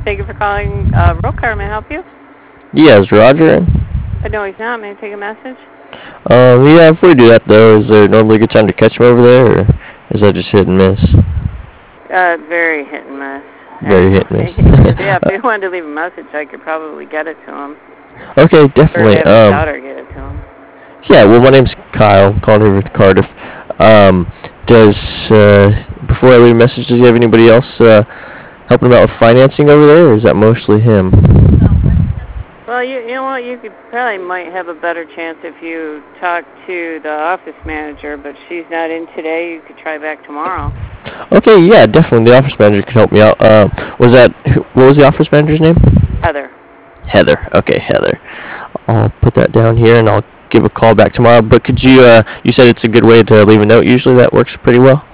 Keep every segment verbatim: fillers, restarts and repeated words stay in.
Thank you for calling uh, Roll Car. May I help you? Yeah, is Roger in? Uh, no, he's not. May I take a message? Um, yeah, if we do that though, is there normally a good time to catch him over there, or is that just hit and miss? Uh, very hit and miss. Very hit and miss. Yeah, if you wanted to leave a message, I could probably get it to him. Okay, definitely. Or have his Um, daughter get it to him. yeah, well, my name's Kyle. I'm calling over to Cardiff. Um, does, uh, before I leave a message, does he have anybody else uh, helping him out with financing over there, or is that mostly him? Well, you, you know what? You could probably might have a better chance if you talk to the office manager, but she's not in today. You could try back tomorrow. Okay, yeah, definitely. The office manager could help me out. Um, was that, what was the office manager's name? Heather. Heather. Okay, Heather. I'll put that down here, and I'll give a call back tomorrow. But could you, uh, you said it's a good way to leave a note. Usually that works pretty well.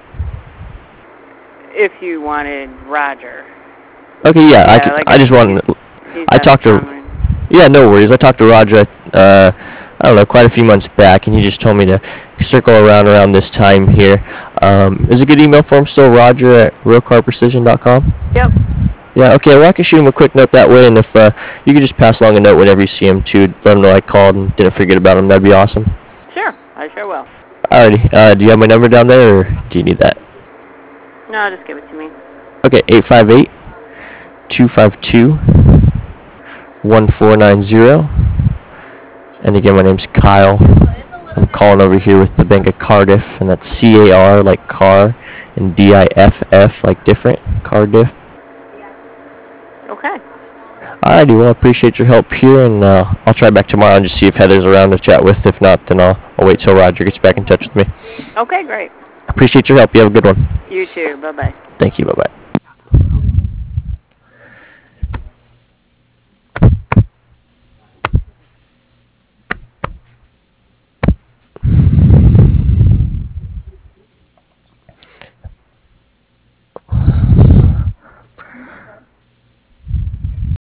If you wanted Roger. Okay, yeah, Yeah, I could, like I just wanted, He's I out of talked to, town. yeah, no worries. I talked to Roger, uh, I don't know, quite a few months back, and he just told me to circle around around this time here. Um, is a good email for him still, Roger at roll car precision dot com? Yep. Yeah, okay, well, I can shoot him a quick note that way, and if uh, you could just pass along a note whenever you see him, too, let him know I called and didn't forget about him, that'd be awesome. Sure, I sure will. Alrighty, uh, do you have my number down there, or do you need that? No, just give it to me. Okay, eight five eight, two five two, one four nine zero. And again, my name's Kyle. I'm calling over here with the Bank of Cardiff, and that's C A R like car, and D I F F like different, Cardiff. Okay. Alrighty, well, I appreciate your help here, and uh, I'll try back tomorrow and just see if Heather's around to chat with. If not, then I'll, I'll wait till Roger gets back in touch with me. Okay, great. Appreciate your help. You have a good one. You too. Bye-bye. Thank you. Bye-bye.